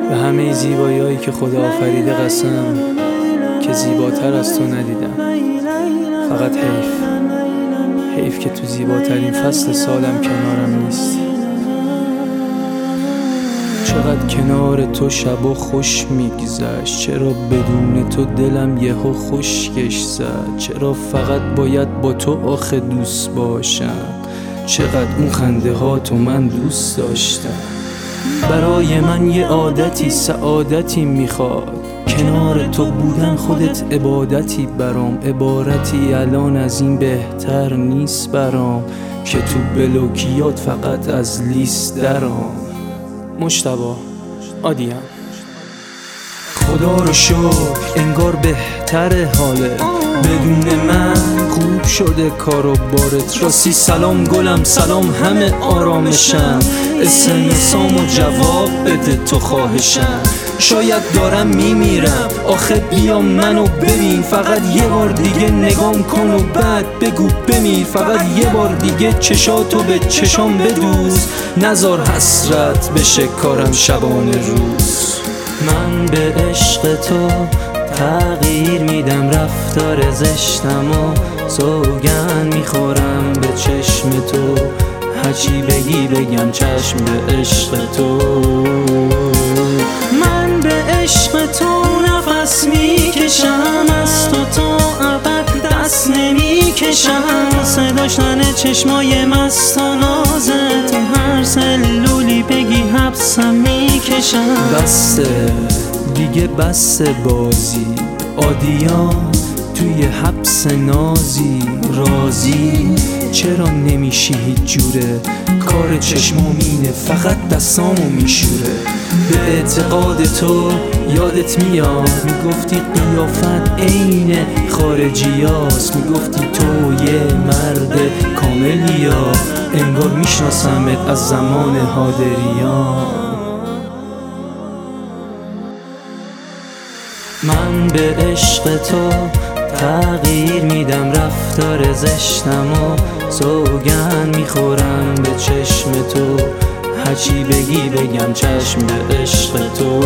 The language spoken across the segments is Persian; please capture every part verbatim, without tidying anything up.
به همه زیبایی‌هایی که خدا آفریده قسم که زیباتر از تو ندیدم. فقط حیف حیف که تو زیباترین فصل سالم کنارم نیست. چقدر کنار تو شب و خوش میگذشت، چرا بدون تو دلم یهو خشکش زد، چرا فقط باید با تو آخه دوست باشم، چقدر اون خنده ها تو من دوست داشتم. برای من یه عادتی سعادتی میخواد، کنار تو بودن خودت عبادتی برام، عبارتی الان از این بهتر نیست برام که تو بلوکیات فقط از لیست درام. مجتبی عادیم. خدا رو شکر انگار بهتره حاله، بدون من خوب شده کار و بارت. راستی سلام گلم سلام همه آرامشم، اسمسامو جواب بده تو خواهشم. شاید دارم میمیرم آخه بیا منو ببین، فقط یه بار دیگه نگام کن و بعد بگو بمیر، فقط یه بار دیگه چشاتو به چشام بدوز، نذار حسرت بشه کارم شبانه روز. من به عشق تو تغییر میدم رفتار زشتم و سوگند میخورم به چشم تو، هرچی بگی بگم چشم به عشق تو. من به عشق تو نفس میکشم، از تو تا ابد دست نمیکشم، صداش تنه چشمای مست و نازت، تو هر سلولی بگی حبسم میکشم. بسته دیگه بسته بازی عادیان توی حبس نازی، رازی چرا نمیشی هیچ جوره، کار چشمامینه فقط دستامو میشوره. به اعتقاد تو یادت میاد میگفتی قیافت عین خارجیاست، میگفتی تو یه مرد کاملی، یا انگار میشناسمت از زمان هادریان. من به عشق تو تغییر میدم رفتار زشتم و سوگند میخورم به چشم تو، هرچی بگی بگم چشم به عشق تو.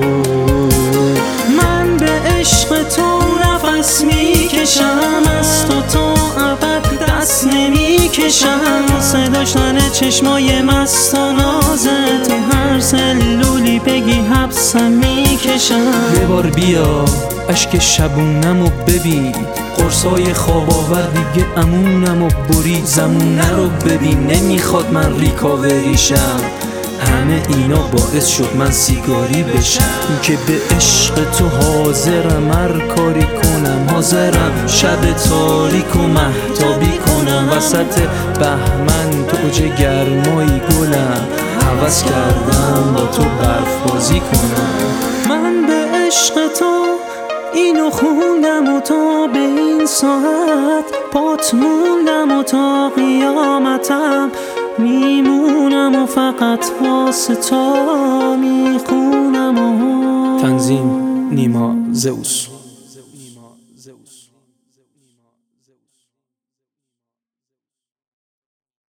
من به عشق تو نفس میکشم، از تو تا ابد دست نمیکشم، صداش تنه چشمای مست و نازت، تو هر سلولی بگی حبسم میکشم. یه بار بیا اشک شبونمو ببین، قرصای خواب آور دیگه امونمو برید، زمونه رو ببین نمیخواد من ریکاوریشم، همه اینا باعث شد من سیگاری بشم، که به عشق تو حاضرم هر کاری کنم، حاضرم شب تاریک و مهتابی کنم، وسط بهمن تو اوج گرمایی گلم، هوس کردم با تو برف بازی کنم. من به عشق تو اینو خوندم و تا به این ساعت پات موندم و تا قیامتم میمونم و فقط واسه تو میخونم. و تنظیم نیما زئوس.